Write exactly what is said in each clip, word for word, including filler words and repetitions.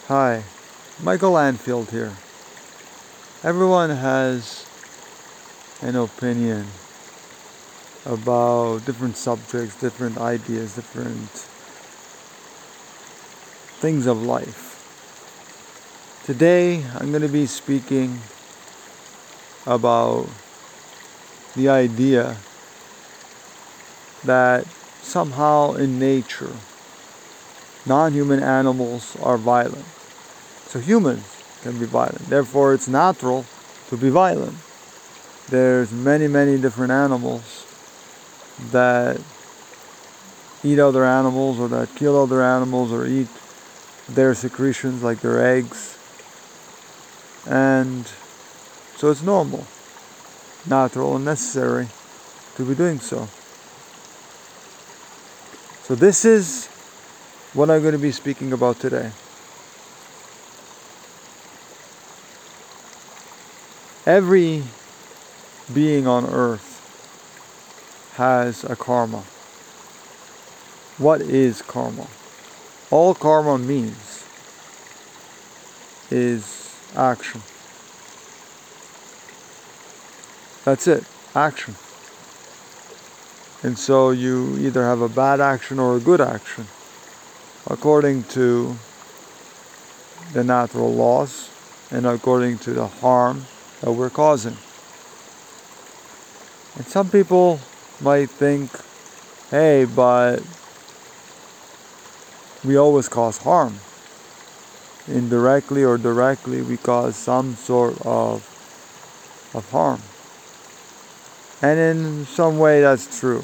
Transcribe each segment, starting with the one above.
Hi, Michael Anfield here. Everyone has an opinion about different subjects, different ideas, different things of life. Today, I'm going to be speaking about the idea that somehow in nature, non-human animals are violent. So humans can be violent. Therefore, it's natural to be violent. There's many, many different animals that eat other animals or that kill other animals or eat their secretions like their eggs. And so it's normal, natural, and necessary to be doing so. So this is what I'm going to be speaking about today. Every being on earth has a karma. What is karma? All karma means is action. That's it, action. And so you either have a bad action or a good action, according to the natural laws and according to the harm that we're causing. And some people might think, hey, but we always cause harm. Indirectly or directly, we cause some sort of, of harm. And in some way, that's true.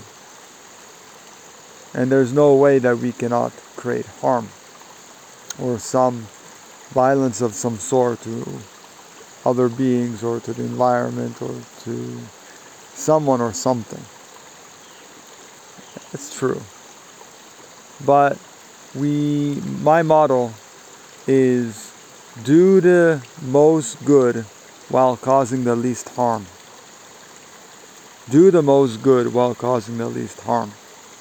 And there's no way that we cannot create harm or some violence of some sort to other beings or to the environment or to someone or something. It's true. But we, my motto is do the most good while causing the least harm. Do the most good while causing the least harm.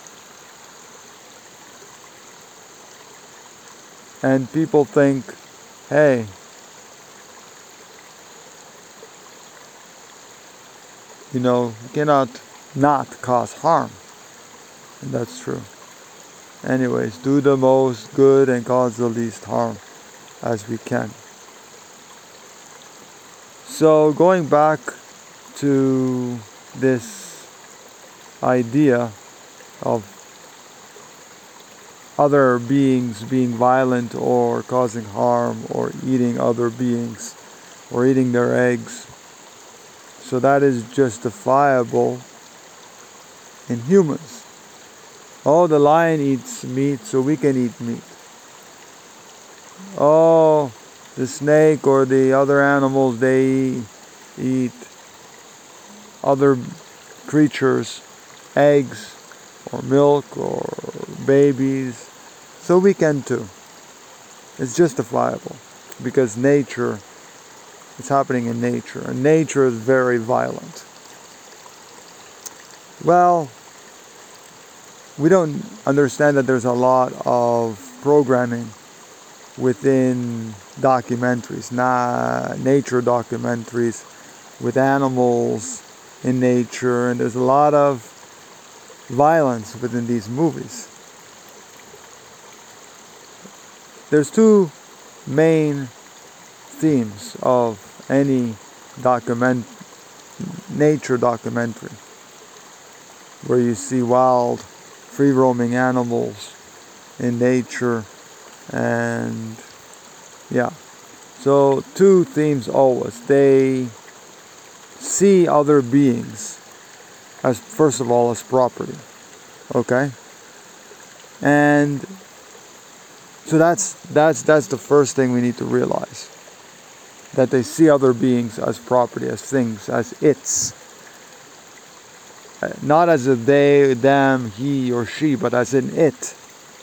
And people think, hey, you know, you cannot not cause harm. And that's true. Anyways, do the most good and cause the least harm as we can. So going back to this idea of other beings being violent or causing harm or eating other beings or eating their eggs. So that is justifiable in humans. Oh, the lion eats meat, so we can eat meat. Oh, the snake or the other animals, they eat other creatures, eggs or milk or babies, so we can too. It's justifiable because nature, it's happening in nature, and nature is very violent. Well, we don't understand that there's a lot of programming within documentaries, na- nature documentaries with animals in nature, and there's a lot of violence within these movies. There's two main themes of any document nature documentary where you see wild, free-roaming animals in nature, and yeah. So two themes always. They see other beings as, first of all, as property. Okay? And so that's that's that's the first thing we need to realize. That they see other beings as property, as things, as its. Not as a they, them, he or she, but as in it.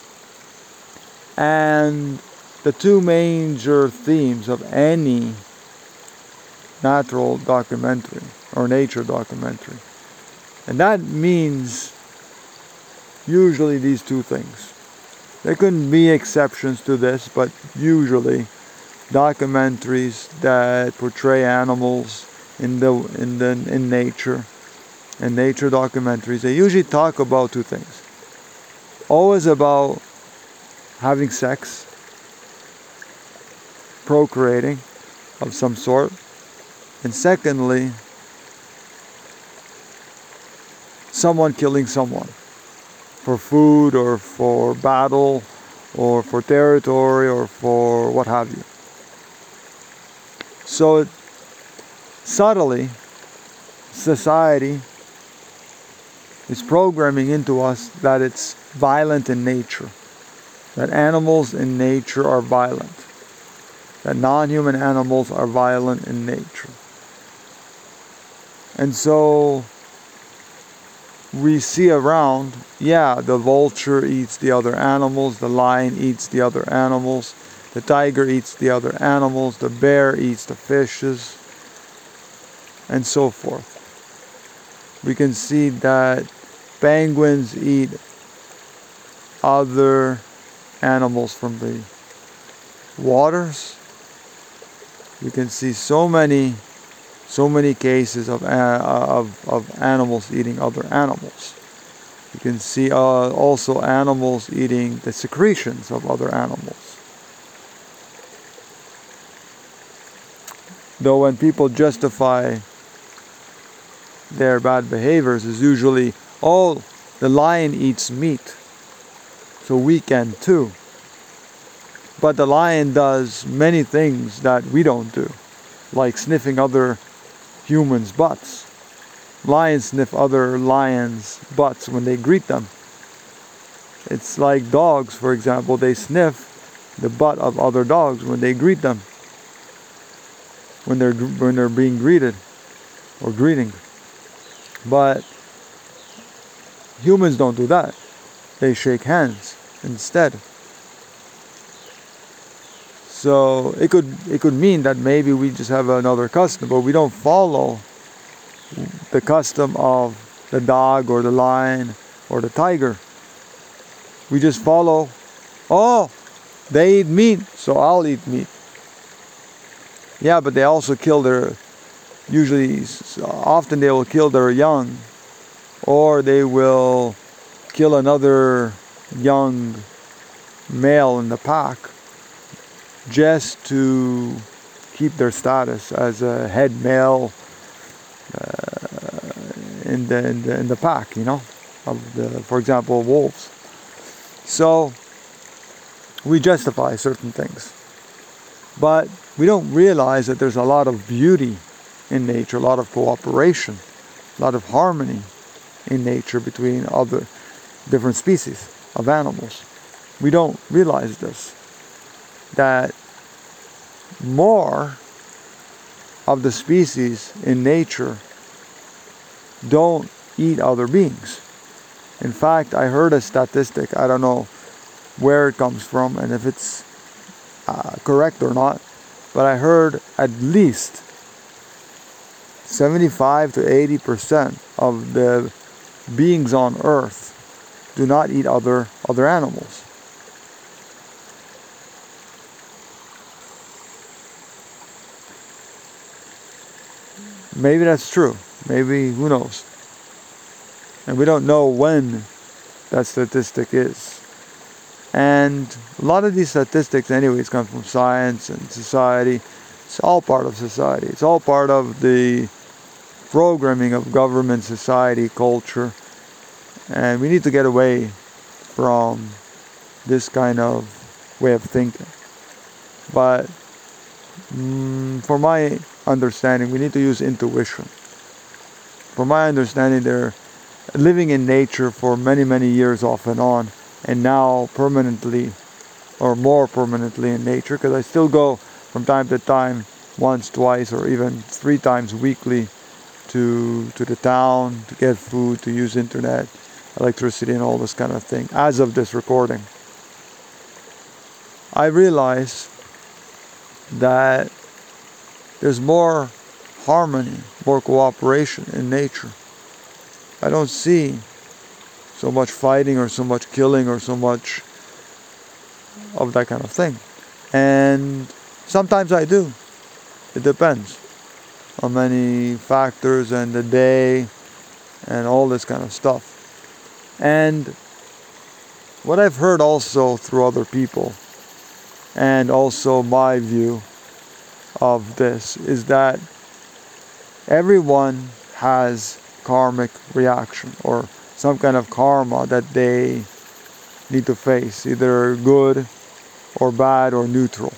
And the two major themes of any natural documentary or nature documentary. And that means usually these two things. There can be exceptions to this, but usually documentaries that portray animals in the in the in nature and nature documentaries, they usually talk about two things. Always about having sex, procreating of some sort, and secondly, someone killing someone for food or for battle or for territory or for what have you. So it, subtly, society is programming into us that it's violent in nature, that animals in nature are violent, that non-human animals are violent in nature. And so we see around, yeah, the vulture eats the other animals, the lion eats the other animals, the tiger eats the other animals, the bear eats the fishes, and so forth. We can see that penguins eat other animals from the waters. We can see so many so many cases of uh, of, of animals eating other animals. You can see uh, also animals eating the secretions of other animals. Though when people justify their bad behaviors, is usually, oh, the lion eats meat, so we can too. But the lion does many things that we don't do, like sniffing other humans' butts. Lions sniff other lions' butts when they greet them. It's like dogs, for example, they sniff the butt of other dogs when they greet them, when they're when they're being greeted or greeting. But humans don't do that. They shake hands instead. So it could it could mean that maybe we just have another custom, but we don't follow the custom of the dog or the lion or the tiger. We just follow, oh, they eat meat, so I'll eat meat. Yeah, but they also kill their, usually, often they will kill their young, or they will kill another young male in the pack just to keep their status as a head male uh, in, the, in the in the pack, you know, of the, for example, wolves. So we justify certain things, but we don't realize that there's a lot of beauty in nature, a lot of cooperation, a lot of harmony in nature between other different species of animals. We don't realize this, that more of the species in nature don't eat other beings. In fact, I heard a statistic, I don't know where it comes from and if it's uh, correct or not, but I heard at least seventy-five to eighty percent of the beings on Earth do not eat other other animals. Maybe that's true. Maybe, who knows? And we don't know when that statistic is. And a lot of these statistics anyways come from science and society. It's all part of society. It's all part of the programming of government, society, culture. And we need to get away from this kind of way of thinking. But mm, for my understanding, we need to use intuition. From my understanding, they're living in nature for many, many years off and on, and now permanently, or more permanently in nature, because I still go from time to time, once, twice, or even three times weekly to to the town to get food, to use internet, electricity, and all this kind of thing. As of this recording, I realize that there's more harmony, more cooperation in nature. I don't see so much fighting or so much killing or so much of that kind of thing. And sometimes I do. It depends on many factors and the day and all this kind of stuff. And what I've heard also through other people, and also my view of this, is that everyone has karmic reaction or some kind of karma that they need to face, either good or bad or neutral.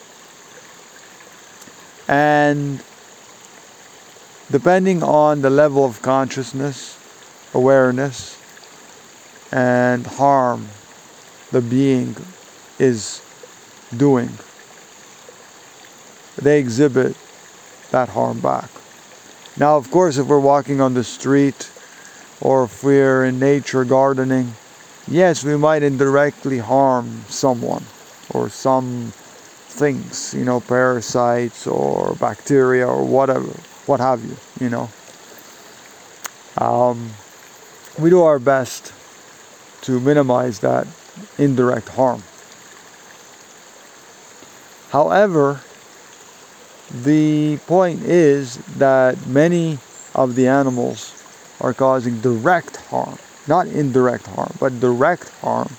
And depending on the level of consciousness, awareness, and harm the being is doing, they exhibit that harm back. Now, of course, if we're walking on the street or if we're in nature gardening, yes, we might indirectly harm someone or some things, you know, parasites or bacteria or whatever, what have you, you know. Um, we do our best to minimize that indirect harm. However, the point is that many of the animals are causing direct harm, not indirect harm, but direct harm.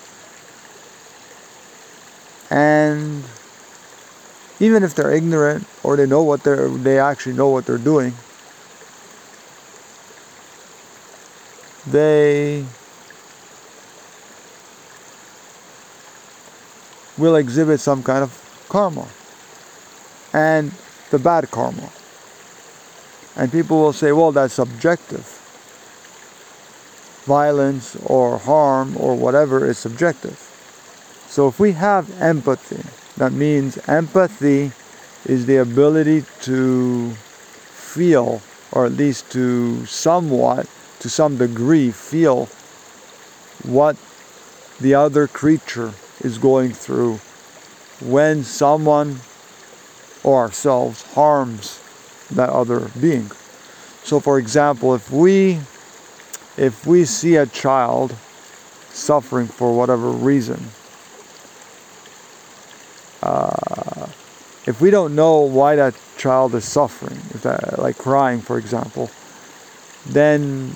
And even if they're ignorant or they know what they're, they actually know what they're doing, they will exhibit some kind of karma, and the bad karma. And people will say, well, that's subjective. Violence or harm or whatever is subjective. So if we have empathy, that means empathy is the ability to feel, or at least to somewhat, to some degree, feel what the other creature is going through when someone or ourselves harms that other being. So for example, if we if we see a child suffering for whatever reason, uh, if we don't know why that child is suffering, if that, like crying for example, then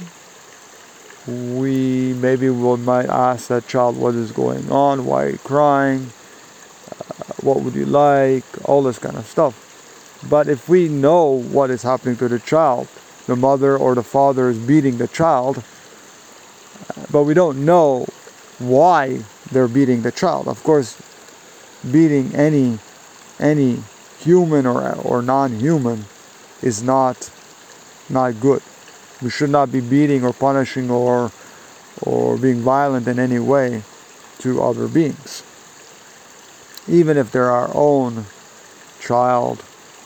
we maybe will might ask that child what is going on, why are you crying, uh, what would you like, all this kind of stuff. But if we know what is happening to the child, the mother or the father is beating the child, uh, but we don't know why they're beating the child. Of course, beating any any human or or non-human is not not good. We should not be beating or punishing or or being violent in any way to other beings, even if they're our own child.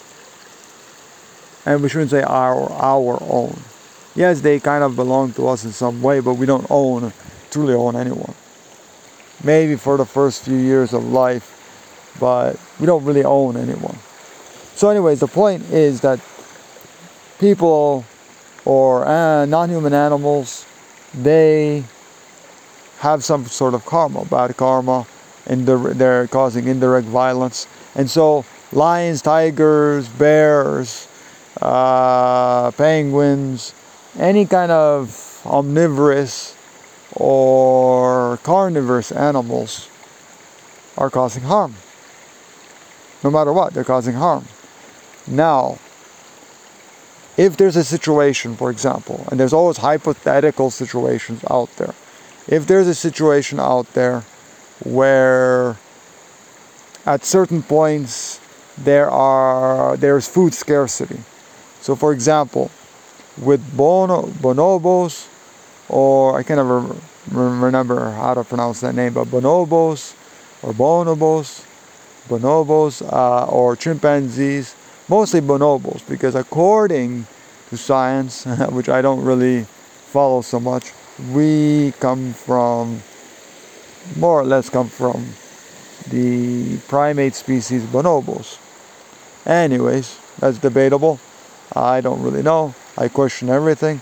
And we shouldn't say our our own. Yes, they kind of belong to us in some way, but we don't own, truly own anyone. Maybe for the first few years of life, but we don't really own anyone. So anyways, the point is that people or uh, non-human animals, they have some sort of karma, bad karma, and they're, they're causing indirect violence. And so lions, tigers, bears, uh, penguins, any kind of omnivorous or carnivorous animals are causing harm. No matter what, they're causing harm. Now, if there's a situation, for example, and there's always hypothetical situations out there. If there's a situation out there where at certain points there are there's food scarcity. So for example, with bono, bonobos, or I can't ever remember how to pronounce that name, but bonobos or bonobos, bonobos uh, or chimpanzees, mostly bonobos, because according to science, which I don't really follow so much, we come from, more or less come from the primate species bonobos. Anyways, that's debatable. I don't really know. I question everything.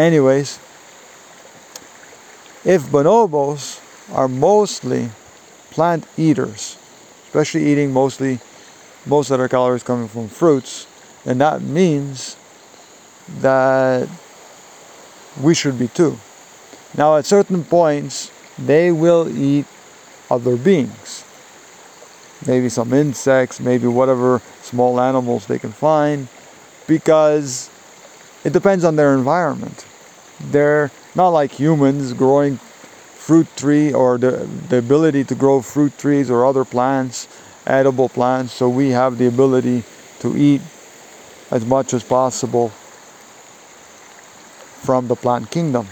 Anyways, if bonobos are mostly plant eaters, especially eating mostly most of their calories coming from fruits, then that means that we should be too. Now at certain points, they will eat other beings. Maybe some insects, maybe whatever small animals they can find, because it depends on their environment. They're not like humans growing fruit tree or the, the ability to grow fruit trees or other plants, edible plants, so we have the ability to eat as much as possible from the plant kingdom.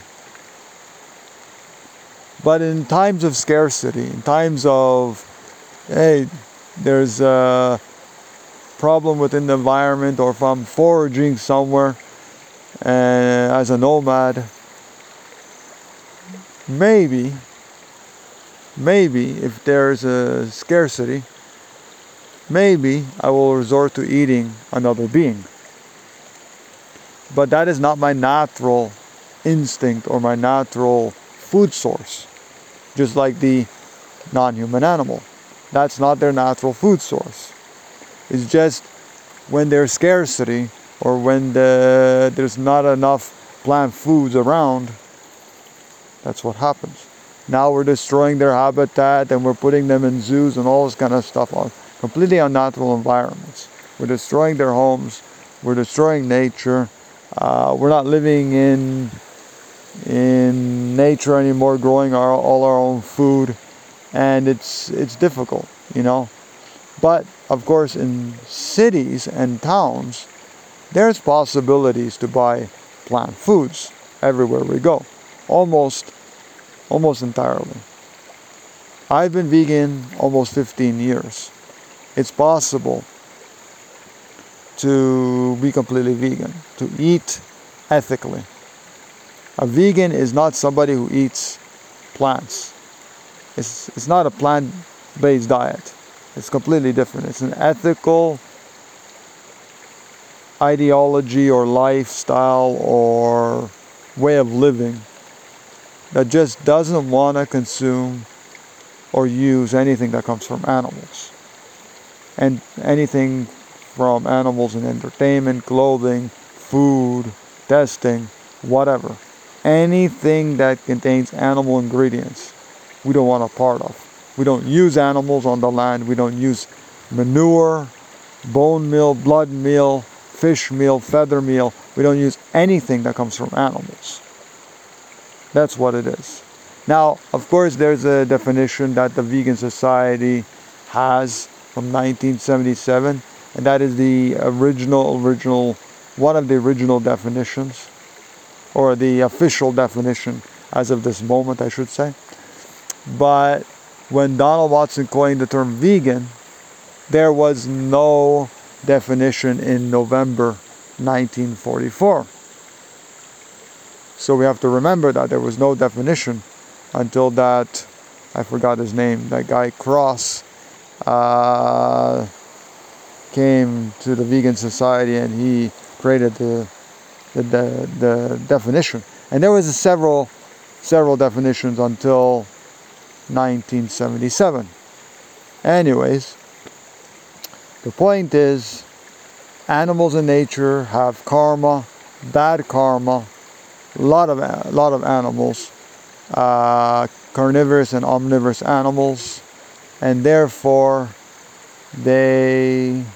But in times of scarcity, in times of, hey, there's a problem within the environment, or if I'm foraging somewhere and as a nomad, maybe, maybe if there's a scarcity, maybe I will resort to eating another being. But that is not my natural instinct or my natural food source. Just like the non-human animal. That's not their natural food source. It's just when there's scarcity or when the, there's not enough plant foods around, that's what happens. Now we're destroying their habitat and we're putting them in zoos and all this kind of stuff on completely unnatural environments. We're destroying their homes. We're destroying nature. Uh, we're not living in in nature anymore, growing our, all our own food, and it's it's difficult, you know. But of course, in cities and towns, there's possibilities to buy plant foods everywhere we go, almost almost entirely. I've been vegan almost fifteen years. It's possible to be completely vegan, to eat ethically. A vegan is not somebody who eats plants. It's, it's not a plant-based diet. It's completely different. It's an ethical ideology or lifestyle or way of living that just doesn't want to consume or use anything that comes from animals. And anything from animals in entertainment, clothing, food, testing, whatever. Anything that contains animal ingredients, we don't want a part of. We don't use animals on the land. We don't use manure, bone meal, blood meal, fish meal, feather meal. We don't use anything that comes from animals. That's what it is. Now, of course, there's a definition that the Vegan Society has from nineteen seventy-seven, and that is the original, original, one of the original definitions, or the official definition as of this moment, I should say. But when Donald Watson coined the term vegan, there was no definition in November nineteen forty-four. So we have to remember that there was no definition until that, I forgot his name, that guy Cross uh, came to the Vegan Society and he created the the, the, the definition. And there was a several several definitions until nineteen seventy-seven. Anyways, the point is, animals in nature have karma, bad karma. A lot of a lot of animals, uh, carnivorous and omnivorous animals, and therefore they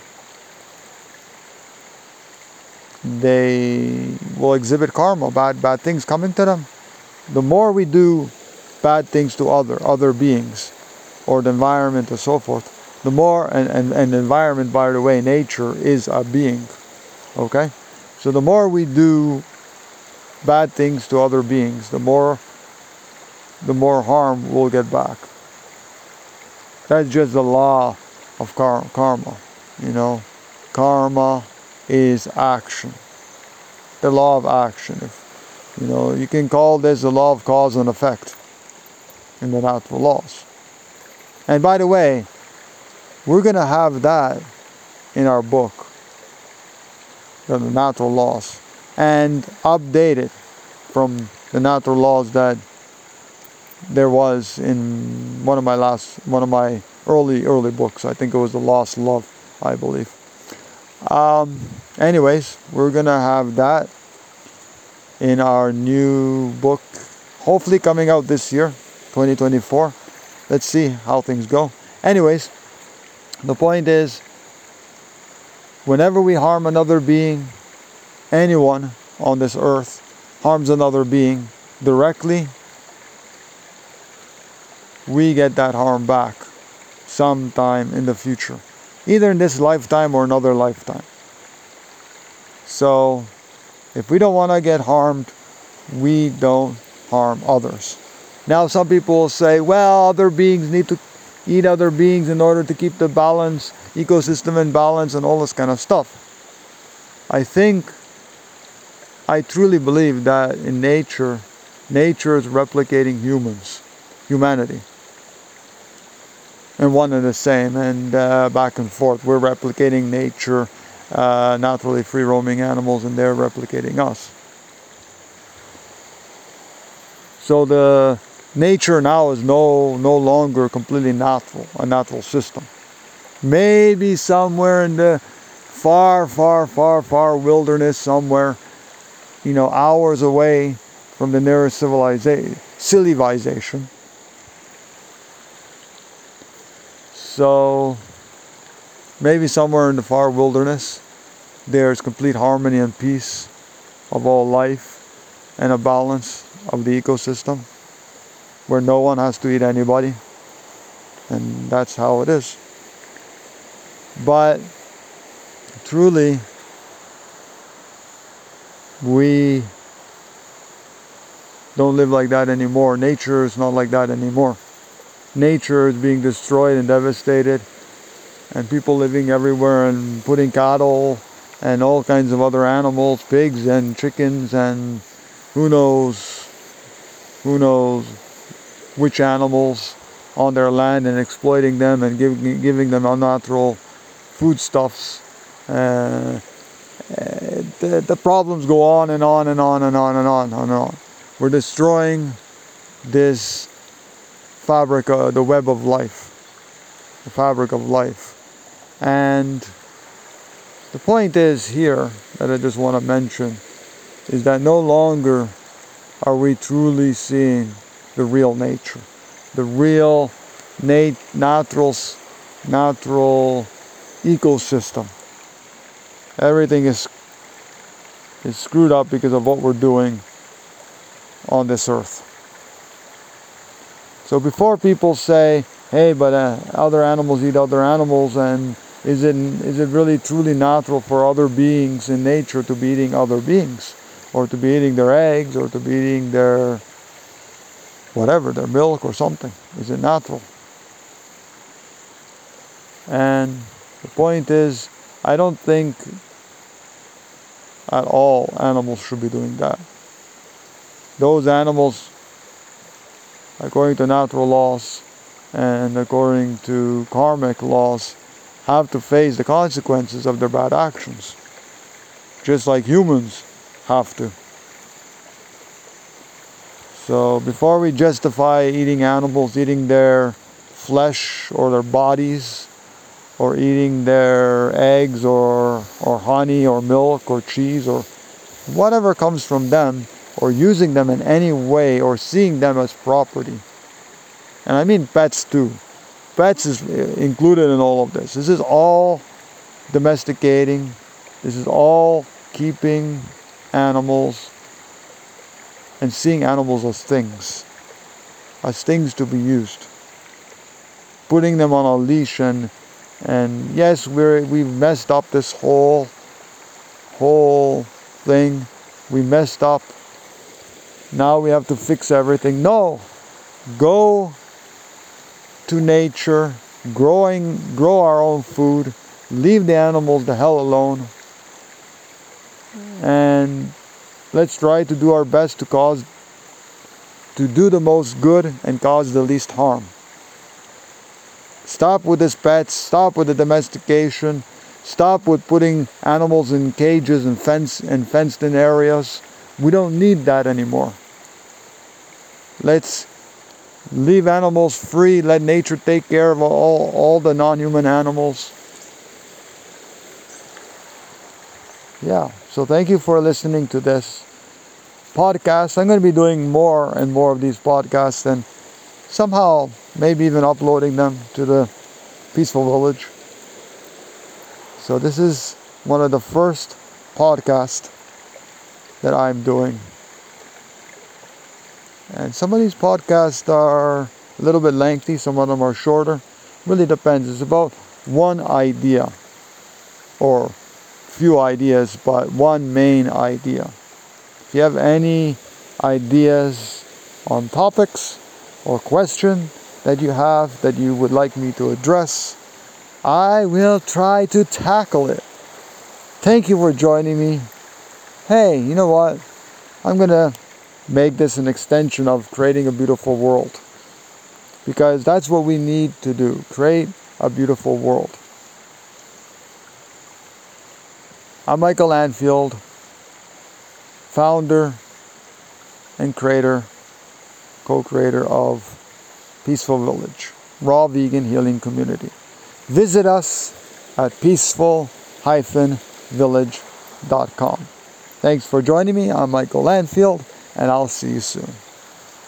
they will exhibit karma, bad bad things coming to them. The more we do bad things to other other beings, or the environment, and so forth, the more, and, and, and the environment, by the way, nature is a being, okay? So the more we do bad things to other beings, the more the more harm we'll get back. That's just the law of kar karma, you know. Karma is action. The law of action. If, you know, you can call this the law of cause and effect in the natural laws. And by the way, we're going to have that in our book, the natural laws, and update it from the natural laws that there was in one of my last, one of my early, early books. I think it was The Lost Love, I believe. Um, anyways, we're going to have that in our new book, hopefully coming out this year, twenty twenty-four. Let's see how things go. Anyways, the point is, whenever we harm another being, anyone on this earth harms another being directly, we get that harm back sometime in the future, either in this lifetime or another lifetime. So if we don't want to get harmed, we don't harm others. Now some people will say, well, other beings need to eat other beings in order to keep the balance, ecosystem in balance, and all this kind of stuff. I think, I truly believe that in nature, nature is replicating humans, humanity. And one and the same, and uh, back and forth. We're replicating nature, uh, naturally free roaming animals, and they're replicating us. So the nature now is no no longer completely natural, a natural system. Maybe somewhere in the far, far, far, far wilderness somewhere, you know, hours away from the nearest civilization, civilization. So maybe somewhere in the far wilderness, there's complete harmony and peace of all life and a balance of the ecosystem where no one has to eat anybody, and that's how it is. But truly, we don't live like that anymore. Nature is not like that anymore. Nature is being destroyed and devastated, and people living everywhere and putting cattle and all kinds of other animals, pigs and chickens and who knows, who knows which animals on their land, and exploiting them and giving giving them unnatural foodstuffs. Uh, the, the problems go on and on and on and on and on and on. We're destroying this fabric, uh, the web of life, the fabric of life. And the point is here that I just want to mention is that no longer are we truly seeing the real nature, the real nat natural, natural ecosystem. Everything is is screwed up because of what we're doing on this earth. So before people say, hey, but uh, other animals eat other animals, and is it is it really truly natural for other beings in nature to be eating other beings, or to be eating their eggs, or to be eating their whatever, their milk or something? Is it natural? And the point is, I don't think at all animals should be doing that. Those animals, according to natural laws and according to karmic laws, have to face the consequences of their bad actions, just like humans have to. So before we justify eating animals, eating their flesh or their bodies, or eating their eggs or or honey or milk or cheese or whatever comes from them, or using them in any way, or seeing them as property. And I mean pets too. Pets is included in all of this. This is all domesticating. This is all keeping animals and seeing animals as things, as things to be used. Putting them on a leash, and and yes, we're we've messed up this whole whole thing. We messed up. Now we have to fix everything. No, go to nature, growing, grow our own food, leave the animals the hell alone, and let's try to do our best to cause, to do the most good and cause the least harm. Stop with this pets, stop with the domestication, stop with putting animals in cages and fence and fenced in areas. We don't need that anymore. Let's leave animals free, let nature take care of all, all the non-human animals. Yeah, so thank you for listening to this podcast. I'm going to be doing more and more of these podcasts, and somehow maybe even uploading them to the Peaceful Village. So this is one of the first podcasts that I'm doing. And some of these podcasts are a little bit lengthy, some of them are shorter. Really depends. It's about one idea, or few ideas, but one main idea. If you have any ideas on topics or question that you have that you would like me to address, I will try to tackle it. Thank you for joining me. Hey, you know what? I'm going to make this an extension of creating a beautiful world. Because that's what we need to do. Create a beautiful world. I'm Michael Landfield, founder and creator, co-creator of Peaceful Village, raw vegan healing community. Visit us at peaceful dash village dot com. Thanks for joining me. I'm Michael Landfield, and I'll see you soon.